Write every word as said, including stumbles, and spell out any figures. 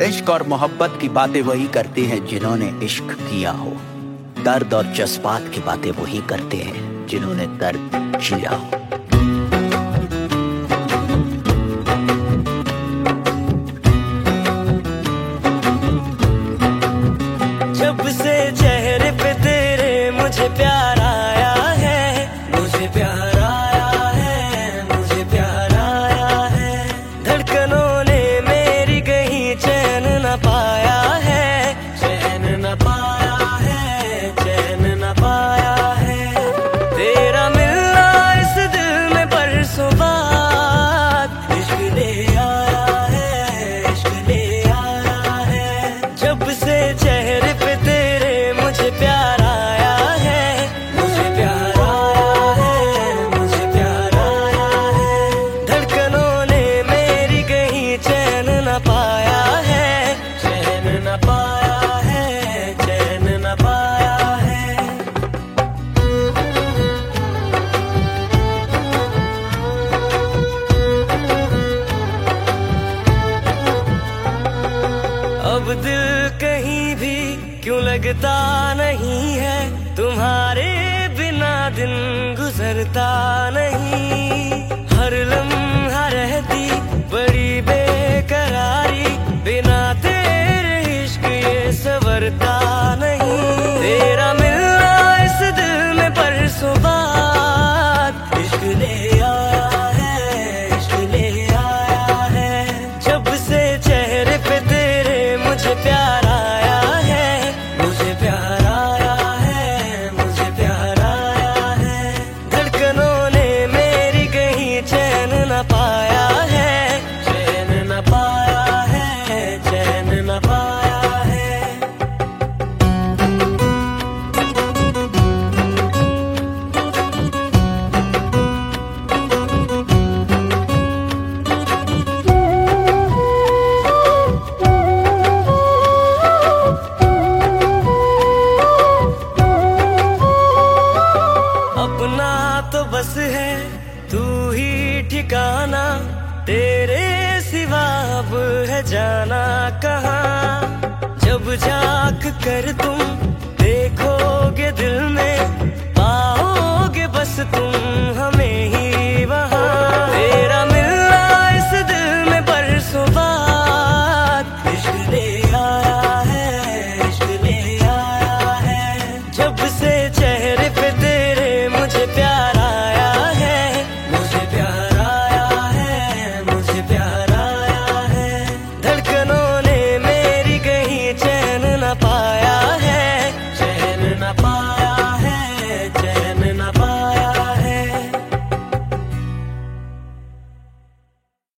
इश्क और मोहब्बत की बातें वही करते हैं जिन्होंने इश्क किया हो। दर्द और जज्बात की बातें वही करते हैं जिन्होंने दर्द जिया हो। जब से चेहरे पे तेरे मुझे प्यार आया है, मुझे प्यार आया है, मुझे प्यार आया है। धड़कनों ने मेरी कहीं चैन न पाया है, चैन न पाया है, चैन न पाया है। तेरा मिलना इस दिल में बरसों बाद इश्क ले आया है, इश्क ले आया है। जब से चेहरे पे तेरे मुझे प्यार आया है, मुझे प्यार आया है, मुझे प्यार आया है। धड़कनों ने मेरी कहीं चैन न पाया है, चैन न पाया है, चैन न पाया है। अब दिल कहीं भी क्यों लगता नहीं है, तुम्हारे बिना दिन गुजरता नहीं। हर लम्हा रहती बड़ी बेकरारी, बिना तेरे इश्क ये संवरता नहीं। तेरा मिलना इस दिल में बरसों बाद इश्क ले आया है, इश्क ले आया है। जब से चेहरे पे तेरे मुझे प्यार आया है, मुझे प्यार आया है, मुझे प्यार आया है। धड़कनों ने मेरी कहीं चैन न पाया है, चैन न पाया है, चैन न पाया है। अपना तो बस है तू ही ठिकाना, तेरे सिवा अब है जाना कहाँ। जब झांक कर तुम देखोगे दिल में, पाओगे बस तुम हम